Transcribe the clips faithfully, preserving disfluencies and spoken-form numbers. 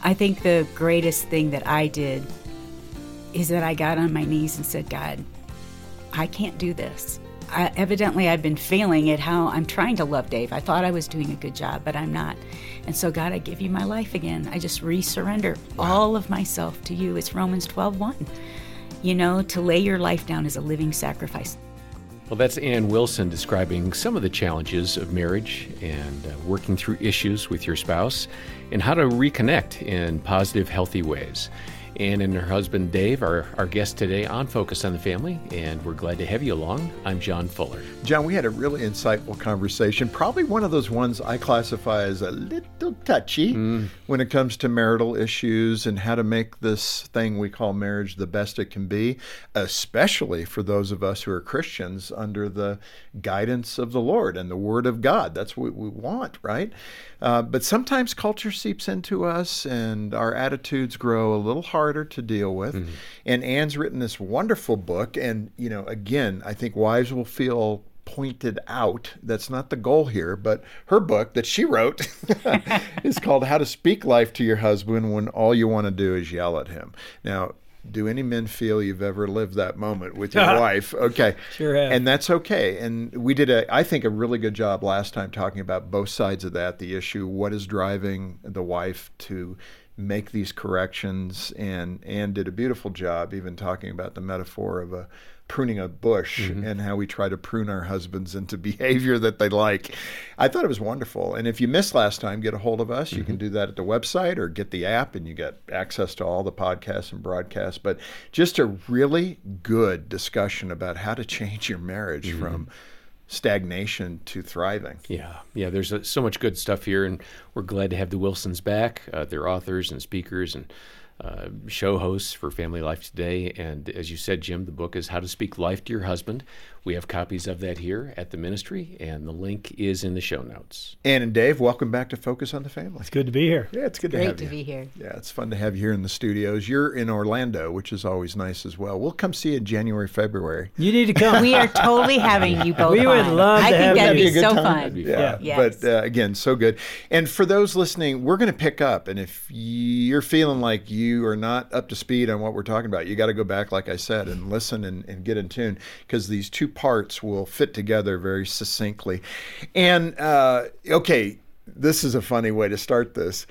I think the greatest thing that I did is that I got on my knees and said, God, I can't do this. I, evidently, I've been failing at how I'm trying to love Dave. I thought I was doing a good job, but I'm not. And so, God, I give you my life again. I just re-surrender wow. all of myself to you. It's Romans twelve one. You know, to lay your life down as a living sacrifice. Well, that's Ann Wilson describing some of the challenges of marriage and uh, working through issues with your spouse and how to reconnect in positive, healthy ways. Ann and her husband, Dave, are our guests today on Focus on the Family, and we're glad to have you along. I'm John Fuller. John, we had a really insightful conversation, probably one of those ones I classify as a little touchy mm. when it comes to marital issues and how to make this thing we call marriage the best it can be, especially for those of us who are Christians under the guidance of the Lord and the Word of God. That's what we want, right? Uh, but sometimes culture seeps into us and our attitudes grow a little harder to deal with. Mm-hmm. And Ann's written this wonderful book. And, you know, again, I think wives will feel pointed out. That's not the goal here, but her book that she wrote is called How to Speak Life to Your Husband When All You Want to Do Is Yell at Him. Now, do any men feel you've ever lived that moment with your wife? Okay. Sure have. And that's okay. And we did, a, I think, a really good job last time talking about both sides of that, the issue, what is driving the wife to make these corrections. And Ann did a beautiful job even talking about the metaphor of a pruning a bush mm-hmm. and how we try to prune our husbands into behavior that they like. I thought it was wonderful. And if you missed last time, get a hold of us. Mm-hmm. You can do that at the website or get the app and you get access to all the podcasts and broadcasts. But just a really good discussion about how to change your marriage mm-hmm. from stagnation to thriving. Yeah, yeah. There's a, so much good stuff here, and we're glad to have the Wilsons back. Uh, they're authors and speakers and Uh, show hosts for Family Life Today. And as you said, Jim, the book is How to Speak Life to Your Husband. We have copies of that here at the ministry, and the link is in the show notes. Ann and Dave, welcome back to Focus on the Family. It's good to be here. Yeah, it's good to Great have to you. be here. Yeah, it's fun to have you here in the studios. You're in Orlando, which is always nice as well. We'll come see you in January, February. You need to come. We are totally having you both We would on. love I to think have that'd you. be so time. fun. Yeah, Yeah. Yes. but uh, again, so good. And for those listening, we're going to pick up. And if you're feeling like you are not up to speed on what we're talking about, you got to go back, like I said, and listen and, and get in tune, because these two parts will fit together very succinctly. And uh, okay, this is a funny way to start this.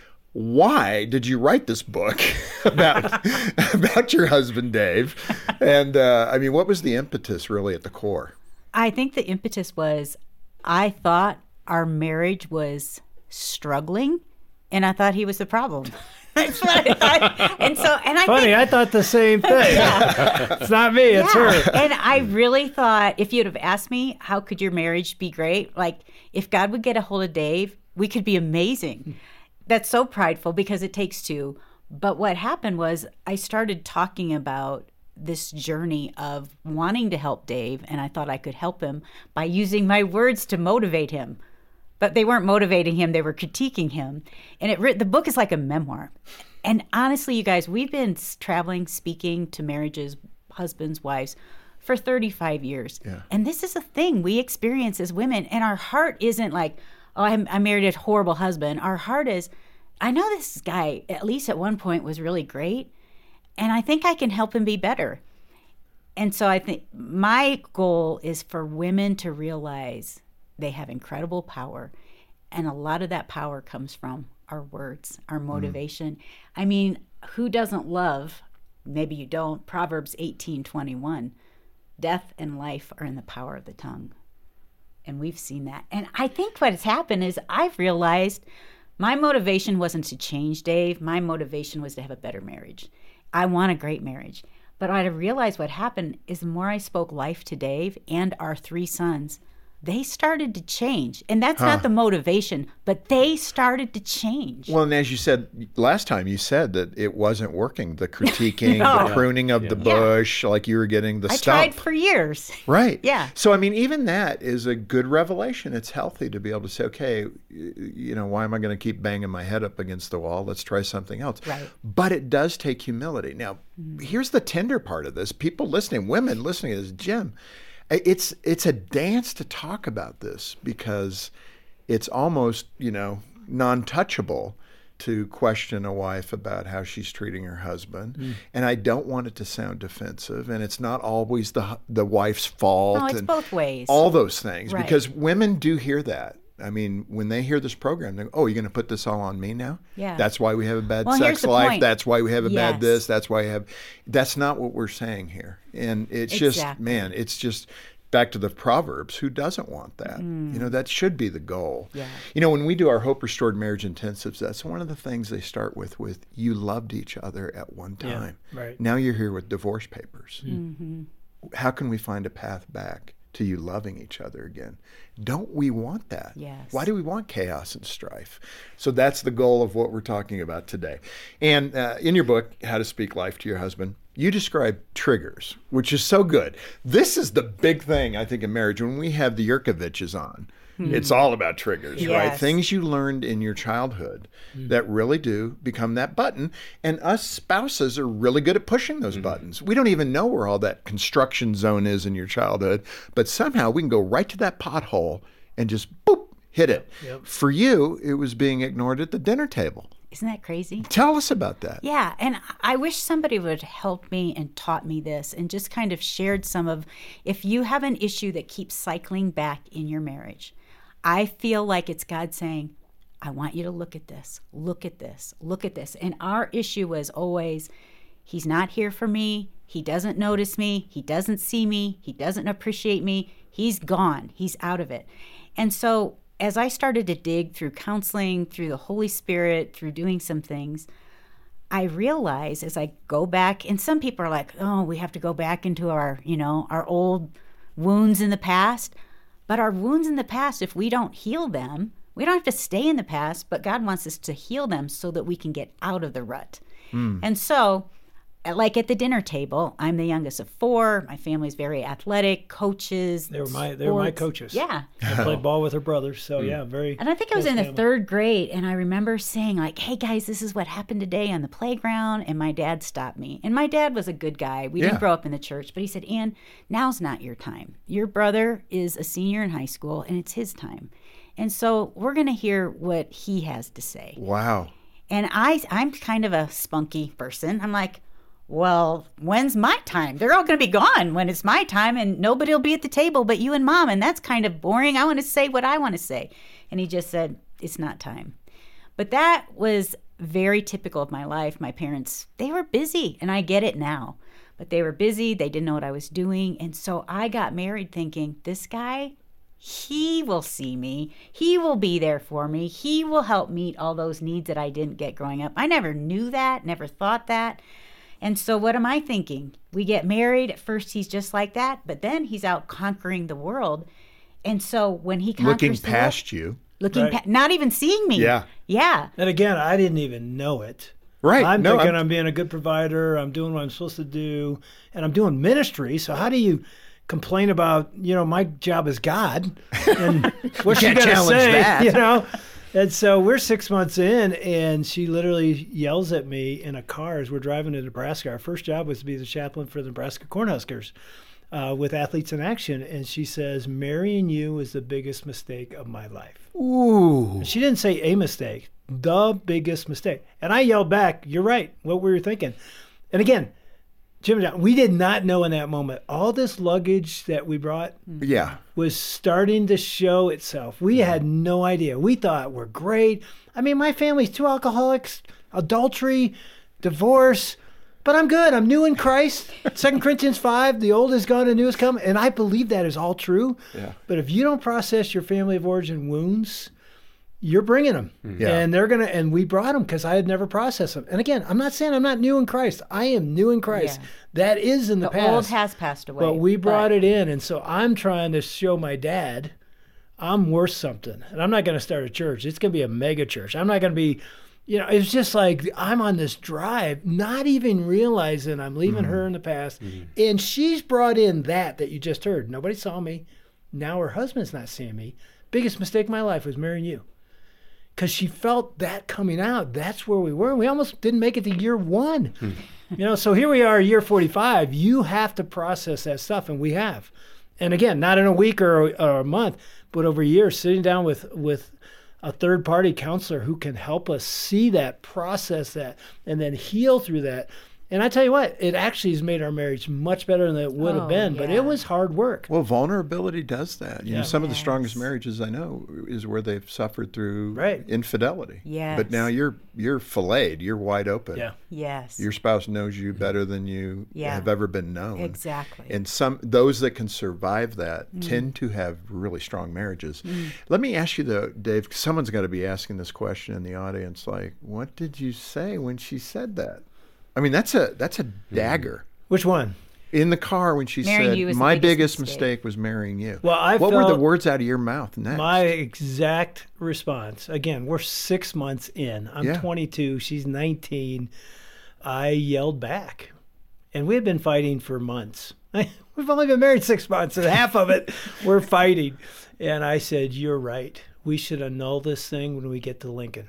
Why did you write this book about about your husband, Dave? And uh, I mean, what was the impetus really at the core? I think the impetus was I thought our marriage was struggling, and I thought he was the problem. That's what I thought. And so, and I Funny, think, I thought the same thing. Yeah. It's not me, it's yeah. her. And I really thought, if you'd have asked me, how could your marriage be great? Like, if God would get a hold of Dave, we could be amazing. That's so prideful because it takes two. But what happened was I started talking about this journey of wanting to help Dave, and I thought I could help him by using my words to motivate him. But they weren't motivating him, they were critiquing him. And it the book is like a memoir. And honestly, you guys, we've been traveling, speaking to marriages, husbands, wives, for thirty-five years. Yeah. And this is a thing we experience as women. And our heart isn't like, oh, I'm, I married a horrible husband. Our heart is, I know this guy, at least at one point, was really great. And I think I can help him be better. And so I think my goal is for women to realize they have incredible power. And a lot of that power comes from our words, our motivation. Mm. I mean, who doesn't love, maybe you don't, Proverbs eighteen twenty-one, death and life are in the power of the tongue. And we've seen that. And I think what has happened is I've realized my motivation wasn't to change Dave. My motivation was to have a better marriage. I want a great marriage. But I realized what happened is the more I spoke life to Dave and our three sons, they started to change. And that's huh. not the motivation, but they started to change. Well, and as you said last time, you said that it wasn't working. The critiquing, no. the pruning of yeah. the bush, yeah. like you were getting the I stump. tried for years. Right. Yeah. So, I mean, even that is a good revelation. It's healthy to be able to say, okay, you know, why am I going to keep banging my head up against the wall? Let's try something else. Right. But it does take humility. Now, mm. here's the tender part of this. People listening, women listening to this, Jim, It's it's a dance to talk about this because it's almost, you know, non-touchable to question a wife about how she's treating her husband, Mm. and I don't want it to sound defensive, and it's not always the hu- the wife's fault. No, it's and both ways. all those things, Right. because women do hear that. I mean, when they hear this program, they go, oh, you're going to put this all on me now? Yeah. That's why we have a bad Well, here's sex the life. point. That's why we have a bad Yes. this. That's why we have. That's not what we're saying here. And it's just, Exactly. man, it's just back to the Proverbs. Who doesn't want that? You know, that should be the goal. Yeah. You know, when we do our Hope Restored Marriage Intensives, that's one of the things they start with, with you loved each other at one Yeah, time. right. Now you're here with divorce papers. Mm-hmm. How can we find a path back to you loving each other again? Don't we want that? Yes. Why do we want chaos and strife? So that's the goal of what we're talking about today. And uh, in your book, How to Speak Life to Your Husband, you describe triggers, which is so good. This is the big thing, I think, in marriage. When we have the Yurkoviches on, it's all about triggers, right? Yes. Things you learned in your childhood that really do become that button. And us spouses are really good at pushing those buttons. We don't even know where all that construction zone is in your childhood, but somehow we can go right to that pothole and just boop, hit it. Yep. For you, it was being ignored at the dinner table. Isn't that crazy? Tell us about that. Yeah, and I wish somebody would help me and taught me this and just kind of shared some of, if you have an issue that keeps cycling back in your marriage, I feel like it's God saying, I want you to look at this, look at this, look at this. And our issue was always, he's not here for me. He doesn't notice me. He doesn't see me. He doesn't appreciate me. He's gone. He's out of it. And so as I started to dig through counseling, through the Holy Spirit, through doing some things, I realize as I go back, and some people are like, oh, we have to go back into our, you know, our old wounds in the past. But our wounds in the past, if we don't heal them, we don't have to stay in the past, but God wants us to heal them so that we can get out of the rut. Mm. And so, like at the dinner table, I'm the youngest of four. My family's very athletic, coaches. They were my they were my sports. coaches. Yeah. I played ball with her brothers, so yeah, very. And I think I was close in the family. third grade, and I remember saying, like, hey, guys, this is what happened today on the playground. And my dad stopped me. And my dad was a good guy. We Yeah. didn't grow up in the church, but he said, Ann, now's not your time. Your brother is a senior in high school, and it's his time. And so we're going to hear what he has to say. Wow. And I, I'm kind of a spunky person. I'm like, well, when's my time? They're all going to be gone when it's my time, and nobody will be at the table but you and Mom, and that's kind of boring. I want to say what I want to say. And he just said, it's not time. But that was very typical of my life. My parents, they were busy, and I get it now. But they were busy. They didn't know what I was doing. And so I got married thinking, this guy, he will see me. He will be there for me. He will help meet all those needs that I didn't get growing up. I never knew that, never thought that. And so what am I thinking? We get married. At first, he's just like that, but then he's out conquering the world. And so when he conquers Looking the past world, you. looking Right. pa- not even seeing me. Yeah. Yeah. And again, I didn't even know it. Right. I'm No, thinking I'm- I'm, being a good provider. I'm doing what I'm supposed to do, and I'm doing ministry. So how do you complain about, you know, my job is God, and what's she can't gonna challenge say, that. you know? And so we're six months in, and she literally yells at me in a car as we're driving to Nebraska. Our first job was to be the chaplain for the Nebraska Cornhuskers uh, with Athletes in Action, and she says, "Marrying you is the biggest mistake of my life." Ooh. She didn't say a mistake, the biggest mistake. And I yelled back, "You're right, what were you thinking?" And again, Jim and John, we did not know in that moment. All this luggage that we brought Yeah. was starting to show itself. We had no idea. We thought we're great. I mean, my family's two alcoholics, adultery, divorce, but I'm good. I'm new in Christ. Second Corinthians five, the old is gone, the new is come. And I believe that is all true. Yeah. But if you don't process your family of origin wounds, you're bringing them. Yeah. And they're going to, and we brought them because I had never processed them. And again, I'm not saying I'm not new in Christ. I am new in Christ. Yeah. That is in the, The past. old has passed away. But we brought it in. And so I'm trying to show my dad I'm worth something. And I'm not going to start a church. It's going to be a mega church. I'm not going to be, you know, it's just like I'm on this drive, not even realizing I'm leaving Mm-hmm. her in the past. Mm-hmm. And she's brought in that, that you just heard. Nobody saw me. Now her husband's not seeing me. Biggest mistake of my life was marrying you. Because she felt that coming out. That's where we were. We almost didn't make it to year one. Hmm. You know, so here we are, year forty-five. You have to process that stuff, and we have. And again, not in a week or, or a month, but over years, sitting down with with a third party counselor who can help us see that, process that, and then heal through that. And I tell you what, it actually has made our marriage much better than it would Oh, have been, but yeah. it was hard work. Well, vulnerability does that. You know, Yeah. some of the Yes. strongest marriages I know is where they've suffered through Right. infidelity. Yes. But now you're you're filleted. You're wide open. Yeah. Yes. Your spouse knows you better than you Yeah. have ever been known. Exactly. And some those that can survive that Mm. tend to have really strong marriages. Let me ask you though, Dave, someone's got to be asking this question in the audience, like, what did you say when she said that? I mean, that's a that's a dagger. Which one? In the car when she Marrying said, you was the my biggest biggest mistake." mistake was marrying you. Well, I what were the felt- words out of your mouth next? My exact response, again, we're six months in. I'm Yeah. twenty-two, she's nineteen. I yelled back. And we had been fighting for months. We've only been married six months, and half of it we're fighting. And I said, you're right. We should annul this thing when we get to Lincoln.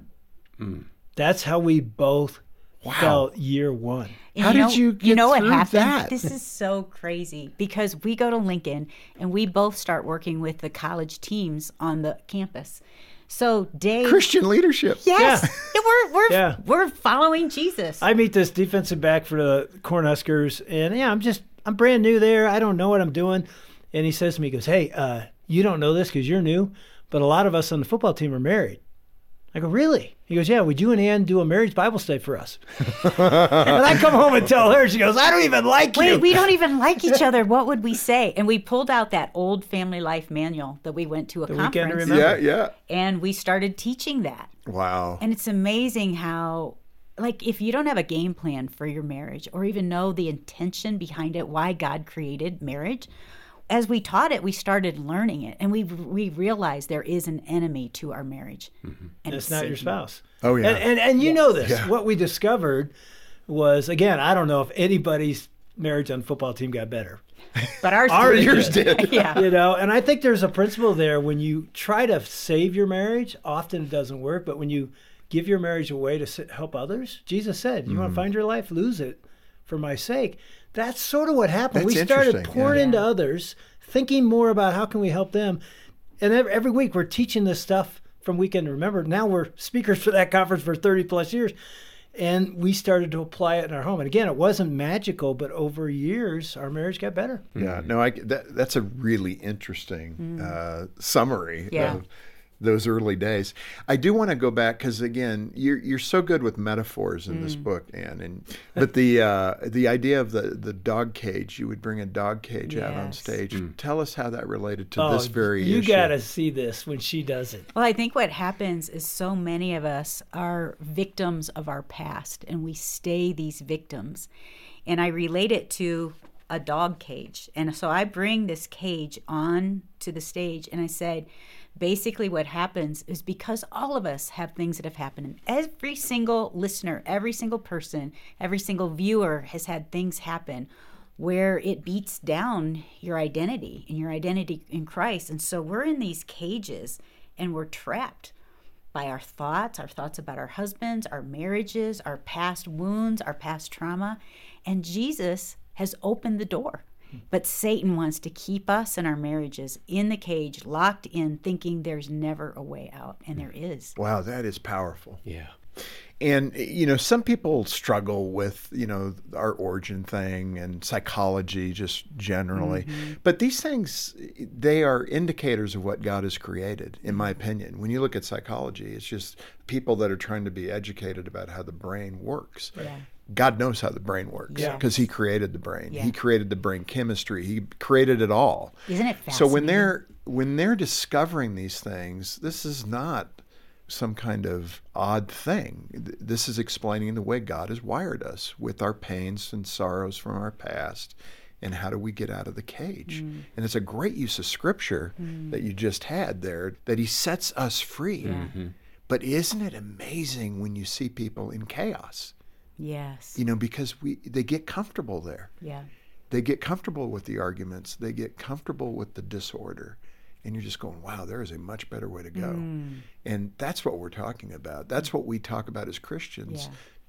That's how we both felt year one. And How you did know, you get you know what through happened? that? This is so crazy because we go to Lincoln and we both start working with the college teams on the campus. So Dave, Christian leadership. yes, yeah, we're we're Yeah. we're following Jesus. I meet this defensive back for the Cornhuskers, and yeah, I'm just, I'm brand new there. I don't know what I'm doing. And he says to me, he goes, hey, uh, you don't know this because you're new, but a lot of us on the football team are married. I go, really? He goes, yeah, would you and Ann do a marriage Bible study for us? And I come home and tell her, she goes, I don't even like you. Wait, we don't even like each other. What would we say? And we pulled out that old family life manual that we went to a The Weekend to conference, Remember. Yeah, yeah. and we started teaching that. Wow. And it's amazing how, like, if you don't have a game plan for your marriage or even know the intention behind it, why God created marriage, as we taught it, we started learning it, and we we realized there is an enemy to our marriage, and And it's not your Satan. spouse. Oh, yeah. And, and, and you know this. Yeah. What we discovered was, again, I don't know if anybody's marriage on the football team got better. But ours, Ours did. Yours did. yeah. You know, and I think there's a principle there when you try to save your marriage, often it doesn't work, but when you give your marriage away to s- help others, Jesus said, you Mm-hmm. want to find your life, lose it for my sake. That's sort of what happened. That's we started interesting, pouring yeah. into Yeah. others, thinking more about how can we help them. And every, every week we're teaching this stuff from Weekend to Remember. Now we're speakers for that conference for thirty plus years. And we started to apply it in our home. And again, it wasn't magical, but over years, our marriage got better. Yeah, no, I, that, that's a really interesting uh, summary Yeah. of those early days. I do want to go back because again, you're you're so good with metaphors in this book, Anne. And but the uh, the idea of the the dog cage, you would bring a dog cage out on Yes. stage. Tell us how that related to Oh, this very you issue. got to see this when she does it. Well, I think what happens is so many of us are victims of our past, and we stay these victims. And I relate it to a dog cage. And so I bring this cage on to the stage, and I said, basically what happens is because all of us have things that have happened, and every single listener, every single person, every single viewer has had things happen where it beats down your identity and your identity in Christ. And so we're in these cages and we're trapped by our thoughts, our thoughts about our husbands, our marriages, our past wounds, our past trauma. And Jesus has opened the door. But Satan wants to keep us and our marriages in the cage, locked in, thinking there's never a way out. And there is. Wow, that is powerful. Yeah. And, you know, some people struggle with, you know, our origin thing and psychology just generally. But these things, they are indicators of what God has created, in my opinion. When you look at psychology, it's just people that are trying to be educated about how the brain works. Yeah. God knows how the brain works Yes. because he created the brain. Yeah. He created the brain chemistry. He created it all. Isn't it So fascinating? when they're when they're discovering these things, this is not some kind of odd thing. Th- This is explaining the way God has wired us with our pains and sorrows from our past, and how do we get out of the cage. Mm. And it's a great use of scripture that you just had there, that he sets us free. But isn't it amazing when you see people in chaos? Yes. You know, because we they get comfortable there. Yeah. They get comfortable with the arguments. They get comfortable with the disorder. And you're just going, wow, there is a much better way to go. Mm. And that's what we're talking about. That's what we talk about as Christians. Yeah.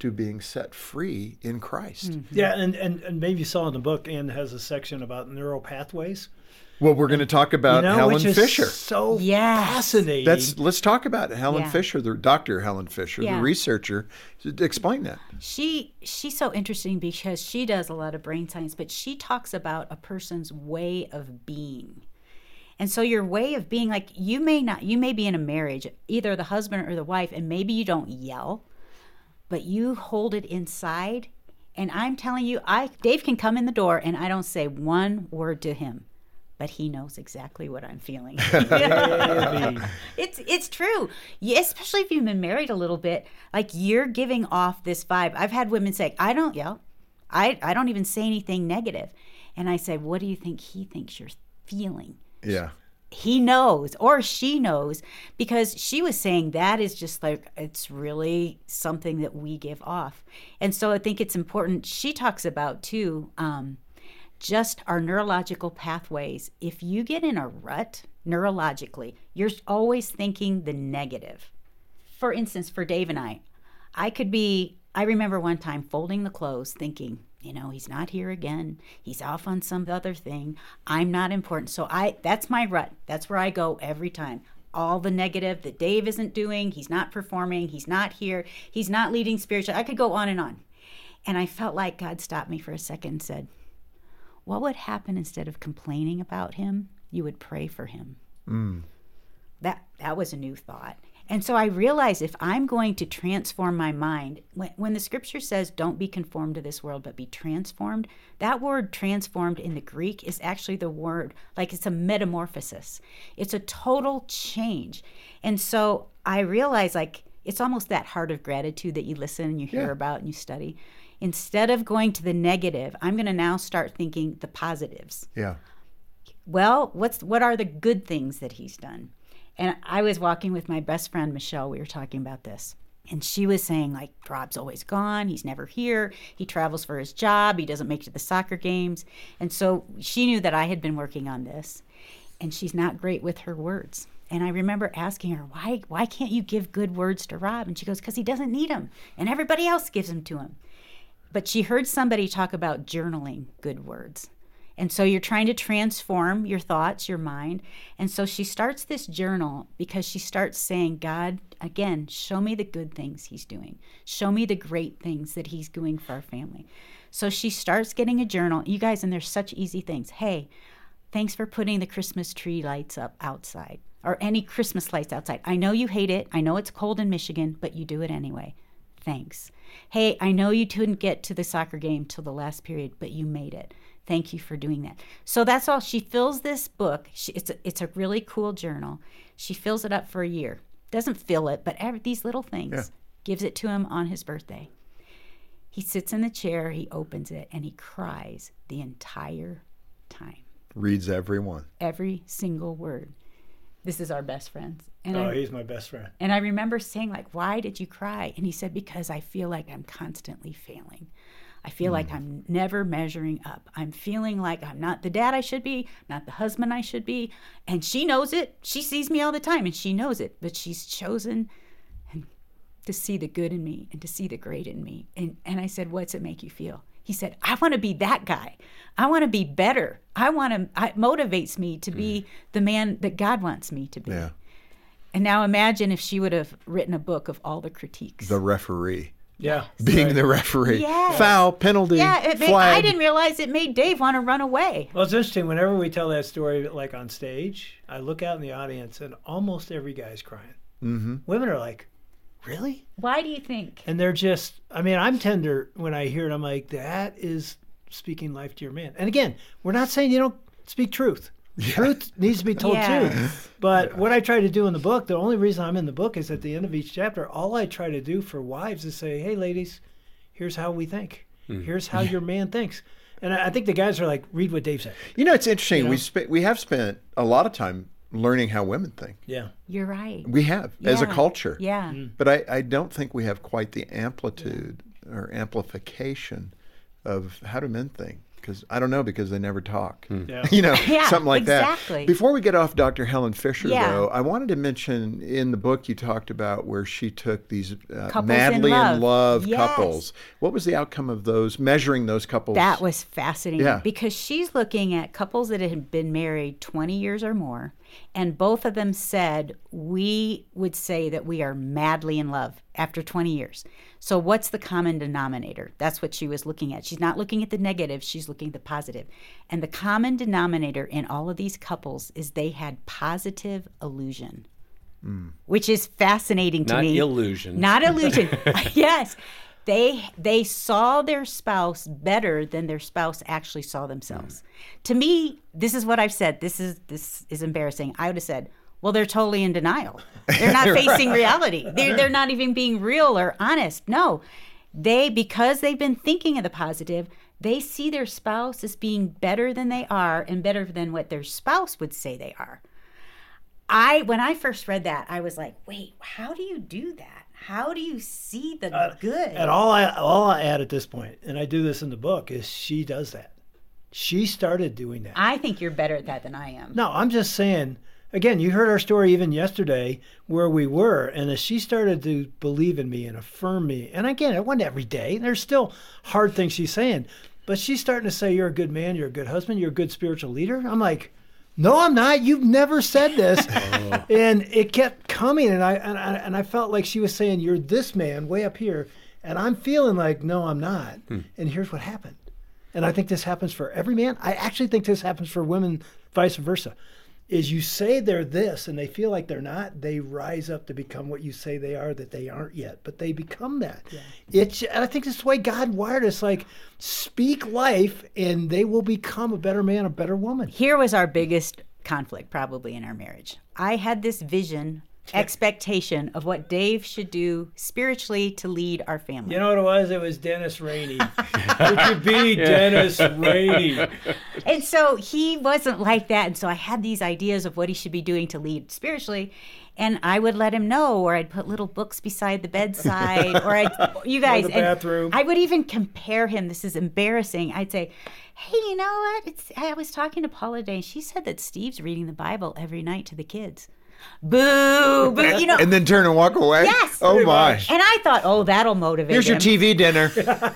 to being set free in Christ. Mm-hmm. Yeah, and, and, and maybe you saw in the book, Ann has a section about neural pathways. Well, we're going to talk about you know, Helen which is Fisher. So Yes. fascinating. That's let's talk about Helen Yeah. Fisher, the Doctor Helen Fisher, Yeah. the researcher. Explain that. She she's so interesting because she does a lot of brain science, but she talks about a person's way of being. And so your way of being, like you may not, you may be in a marriage, either the husband or the wife, and maybe you don't yell, but you hold it inside. And I'm telling you, I Dave can come in the door and I don't say one word to him, but he knows exactly what I'm feeling. it's it's true. Yeah, especially if you've been married a little bit, like you're giving off this vibe. I've had women say, I don't yell. I, I don't even say anything negative. And I say, what do you think he thinks you're feeling? Yeah. He knows, or she knows, because she was saying that is just like, it's really something that we give off. And so I think it's important. She talks about too, um, just our neurological pathways. If you get in a rut neurologically, you're always thinking the negative. For instance, for Dave and I, I could be, I remember one time folding the clothes thinking, you know, he's not here again. He's off on some other thing. I'm not important. So I that's my rut. That's where I go every time. All the negative that Dave isn't doing, he's not performing, he's not here, he's not leading spiritually. I could go on and on. And I felt like God stopped me for a second and said, what would happen instead of complaining about him? You would pray for him. Mm. That that was a new thought. And so I realized if I'm going to transform my mind, when, when the scripture says don't be conformed to this world, but be transformed, that word transformed in the Greek is actually the word, like it's a metamorphosis. It's a total change. And so I realized like it's almost that heart of gratitude that you listen and you hear Yeah. about and you study. Instead of going to the negative, I'm going to now start thinking the positives. Yeah. Well, what's what are the good things that he's done? And I was walking with my best friend, Michelle. We were talking about this. And she was saying, like, Rob's always gone. He's never here. He travels for his job. He doesn't make it to the soccer games. And so she knew that I had been working on this. And she's not great with her words. And I remember asking her, why, why can't you give good words to Rob? And she goes, because he doesn't need them. And everybody else gives them to him. But she heard somebody talk about journaling good words. And so you're trying to transform your thoughts, your mind. And so she starts this journal because she starts saying, God, again, show me the good things he's doing. Show me the great things that he's doing for our family. So she starts getting a journal. You guys, and there's such easy things. Hey, thanks for putting the Christmas tree lights up outside, or any Christmas lights outside. I know you hate it. I know it's cold in Michigan, but you do it anyway. Thanks. Hey, I know you couldn't get to the soccer game till the last period, but you made it. Thank you for doing that. So that's all. She fills this book. She, it's, a, it's a really cool journal. She fills it up for a year. Doesn't fill it, but every, these little things. Yeah. Gives it to him on his birthday. He sits in the chair, he opens it, and he cries the entire time. Reads every one. Every single word. This is our best friends. And oh, I, he's my best friend. and I remember saying, like, why did you cry? And he said, because I feel like I'm constantly failing. I feel mm. like I'm never measuring up. I'm feeling like I'm not the dad I should be, not the husband I should be. And she knows it. She sees me all the time, and she knows it. But she's chosen to see the good in me and to see the great in me. And, and I said, what's it make you feel? He said, I want to be that guy. I want to be better. I want to, it motivates me to be mm. the man that God wants me to be. Yeah. And now imagine if she would have written a book of all the critiques. The referee. Yeah. Being right. the referee. Yes. Foul, penalty, Yeah, it made, flag. I didn't realize it made Dave want to run away. Well, it's interesting. Whenever we tell that story, like on stage, I look out in the audience and almost every guy's crying. Mm-hmm. Women are like, really? Why do you think? And they're just, I mean, I'm tender when I hear it. I'm like, that is speaking life to your man. And again, we're not saying you don't speak truth. Yeah. Truth needs to be told Yes. too. But yeah. what I try to do in the book, the only reason I'm in the book is at the end of each chapter, all I try to do for wives is say, hey, ladies, here's how we think. Mm. Here's how yeah. your man thinks. And I, I think the guys are like, read what Dave said. You know, it's interesting. You know? We sp- we have spent a lot of time learning how women think. Yeah. You're right. We have, yeah. as a culture. Yeah. Mm. But I, I don't think we have quite the amplitude yeah. or amplification of how do men think. Because I don't know, because they never talk. Yeah. You know, Yeah, something like exactly. that. Before we get off Doctor Helen Fisher, Yeah. though, I wanted to mention in the book you talked about where she took these uh, Couples madly in love. in love Yes. couples. What was the outcome of those, measuring those couples? That was fascinating Yeah. because she's looking at couples that had been married twenty years or more, and both of them said, we would say that we are madly in love after twenty years. So what's the common denominator? That's what she was looking at. She's not looking at the negative, she's looking at the positive. And the common denominator in all of these couples is they had positive illusion, mm. which is fascinating to Not me. illusion. Not illusion. Yes. They they saw their spouse better than their spouse actually saw themselves. Mm. To me, this is what I've said. This is this is embarrassing. I would have said, well, they're totally in denial. They're not facing reality. They're, they're not even being real or honest. No, they, because they've been thinking of the positive, they see their spouse as being better than they are and better than what their spouse would say they are. I, when I first read that, I was like, wait, how do you do that? How do you see the Uh, good? And all I all I add at this point, and I do this in the book, is she does that. She started doing that. I think you're better at that than I am. No, I'm just saying, again, you heard our story even yesterday where we were, and as she started to believe in me and affirm me, and again, it wasn't every day. There's still hard things she's saying, but she's starting to say, you're a good man, you're a good husband, you're a good spiritual leader. I'm like, no, I'm not. You've never said this. Oh. And it kept coming, and I, and I and I felt like she was saying, you're this man way up here, and I'm feeling like, no, I'm not. Hmm. And here's what happened. And I think this happens for every man. I actually think this happens for women, vice versa. Is you say they're this and they feel like they're not, they rise up to become what you say they are that they aren't yet, but they become that. Yeah. It's, and I think that's the way God wired us, like speak life and they will become a better man, a better woman. Here was our biggest conflict probably in our marriage. I had this vision, expectation of what Dave should do spiritually to lead our family. You know what it was? It was Dennis Rainey. It could be Dennis Rainey. And so he wasn't like that. And so I had these ideas of what he should be doing to lead spiritually. And I would let him know, or I'd put little books beside the bedside, or I'd, you guys, or the bathroom. I would even compare him. This is embarrassing. I'd say, hey, you know what? It's, I was talking to Paula today, and she said that Steve's reading the Bible every night to the kids. Boo, boo, you know. And then turn and walk away? Yes. Oh, my. And I thought, oh, that'll motivate Here's him. your T V dinner.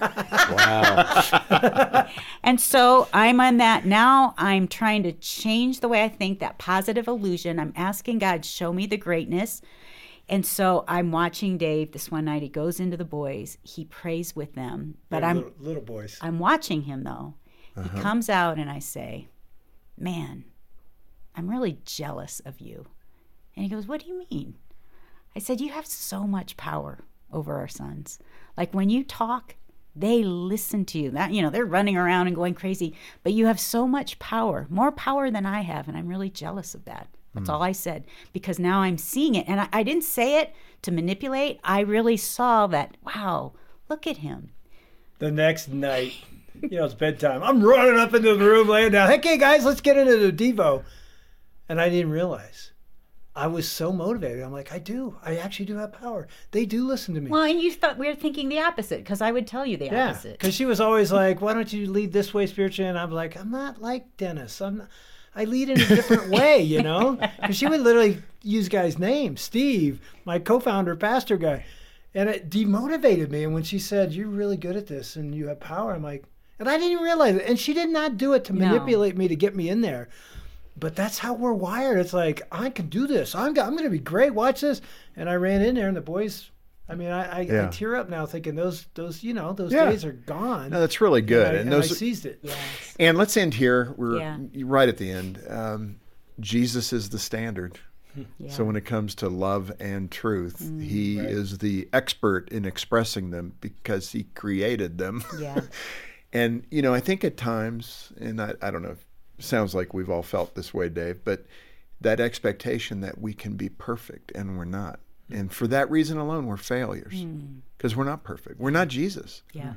Wow. And so I'm on that. Now I'm trying to change the way I think, that positive illusion. I'm asking God, show me the greatness. And so I'm watching Dave this one night. He goes into the boys. He prays with them. But yeah, I'm little, little boys. I'm watching him, though. Uh-huh. He comes out and I say, man, I'm really jealous of you. And he goes, what do you mean? I said, you have so much power over our sons. Like when you talk, they listen to you. That, you know, they're running around and going crazy, but you have so much power, more power than I have. And I'm really jealous of that. That's mm. all I said, because now I'm seeing it. And I, I didn't say it to manipulate. I really saw that, wow, look at him. The next night, you know, it's bedtime. I'm running up into the room, laying down. Hey, okay, guys, let's get into the Devo. And I didn't realize. I was so motivated. I'm like, I do. I actually do have power. They do listen to me. Well, and you thought we were thinking the opposite, because I would tell you the yeah, opposite. Because she was always like, why don't you lead this way spiritually? And I'm like, I'm not like Dennis. I'm not, I lead in a different way, you know? Because she would literally use guys' names. Steve, my co-founder, pastor guy. And it demotivated me. And when she said, you're really good at this and you have power, I'm like, and I didn't realize it. And she did not do it to No. manipulate me to get me in there. But that's how we're wired. It's like, I can do this. I'm, I'm going to be great. Watch this. And I ran in there, and the boys, I mean, I, I, Yeah. I tear up now thinking those, those you know, those Yeah. days are gone. No, that's really good. And I, And and those, I seized it. Yes. and let's end here. We're Yeah. right at the end. Um, Jesus is the standard. Yeah. So when it comes to love and truth, Mm. he Right. is the expert in expressing them because he created them. Yeah. And, you know, I think at times, and I, I don't know, if it sounds like we've all felt this way, Dave, but that expectation that we can be perfect and we're not. And for that reason alone, we're failures because mm. we're not perfect. We're not Jesus. Yeah.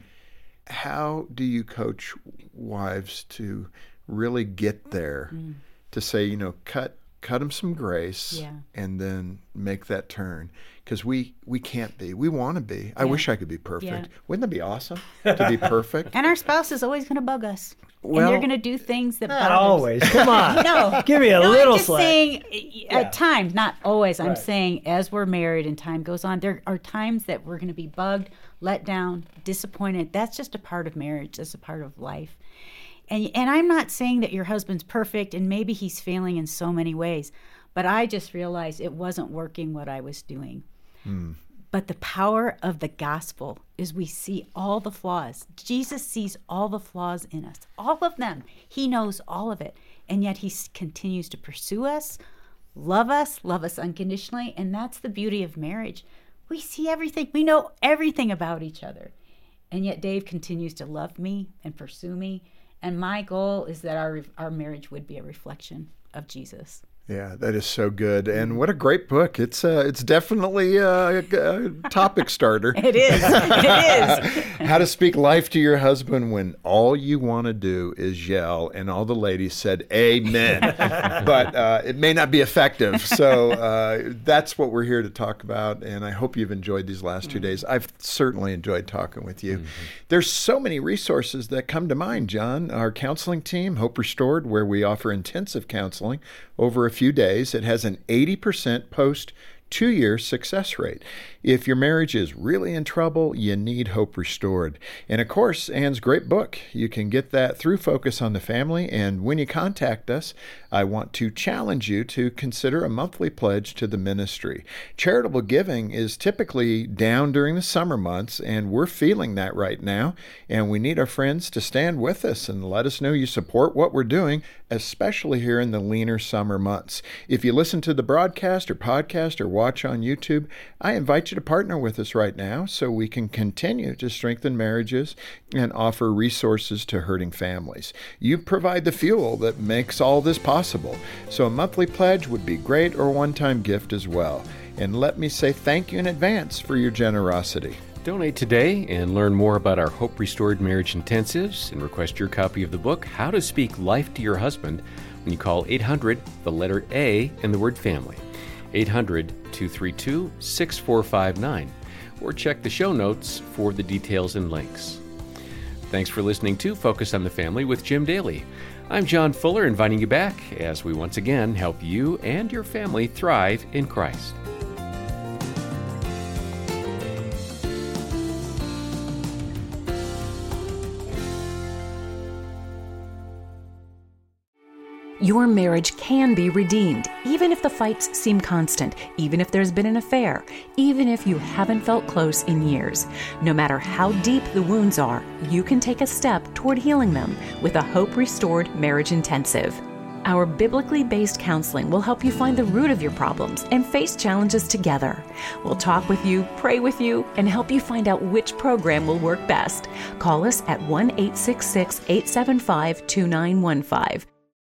How do you coach wives to really get there mm. to say, you know, cut cut them some grace yeah. and then make that turn? because we, we can't be. We want to be. I Yeah. wish I could be perfect. Yeah. Wouldn't that be awesome to be perfect? And our spouse is always going to bug us. Well- and they're going to do things that Not bug us. always. Come on. No. Give me a No, little I'm just slack. saying Yeah. at times, not always. I'm Right. saying as we're married and time goes on, there are times that we're going to be bugged, let down, disappointed. That's just a part of marriage. That's a part of life. And and I'm not saying that your husband's perfect and maybe he's failing in so many ways, but I just realized it wasn't working what I was doing. But the power of the gospel is we see all the flaws. Jesus sees all the flaws in us, all of them. He knows all of it. And yet he s- continues to pursue us, love us, love us unconditionally. And that's the beauty of marriage. We see everything. We know everything about each other. And yet Dave continues to love me and pursue me. And my goal is that our our marriage would be a reflection of Jesus. Yeah, that is so good, and what a great book! It's uh, it's definitely a, a topic starter. It is. It is. How to speak life to your husband when all you want to do is yell, and all the ladies said amen, but uh, it may not be effective. So uh, that's what we're here to talk about, and I hope you've enjoyed these last two days. I've certainly enjoyed talking with you. Mm-hmm. There's so many resources that come to mind, John. Our counseling team, Hope Restored, where we offer intensive counseling over a few days. It has an eighty percent post two-year success rate. If your marriage is really in trouble, you need Hope Restored. And of course, Anne's great book. You can get that through Focus on the Family. And when you contact us, I want to challenge you to consider a monthly pledge to the ministry. Charitable giving is typically down during the summer months, and we're feeling that right now. And we need our friends to stand with us and let us know you support what we're doing, especially here in the leaner summer months. If you listen to the broadcast or podcast or watch on YouTube, I invite you to partner with us right now so we can continue to strengthen marriages and offer resources to hurting families. You provide the fuel that makes all this possible. So a monthly pledge would be great, or a one-time gift as well. And let me say thank you in advance for your generosity. Donate today and learn more about our Hope Restored Marriage Intensives and request your copy of the book, How to Speak Life to Your Husband, when you call eight hundred, the letter A, and the word family. eight hundred, two three two, six four five nine, or check the show notes for the details and links. Thanks for listening to Focus on the Family with Jim Daly. I'm John Fuller, inviting you back as we once again help you and your family thrive in Christ. Your marriage can be redeemed, even if the fights seem constant, even if there's been an affair, even if you haven't felt close in years. No matter how deep the wounds are, you can take a step toward healing them with a Hope Restored Marriage Intensive. Our biblically based counseling will help you find the root of your problems and face challenges together. We'll talk with you, pray with you, and help you find out which program will work best. Call us at one eight six six, eight seven five, two nine one five.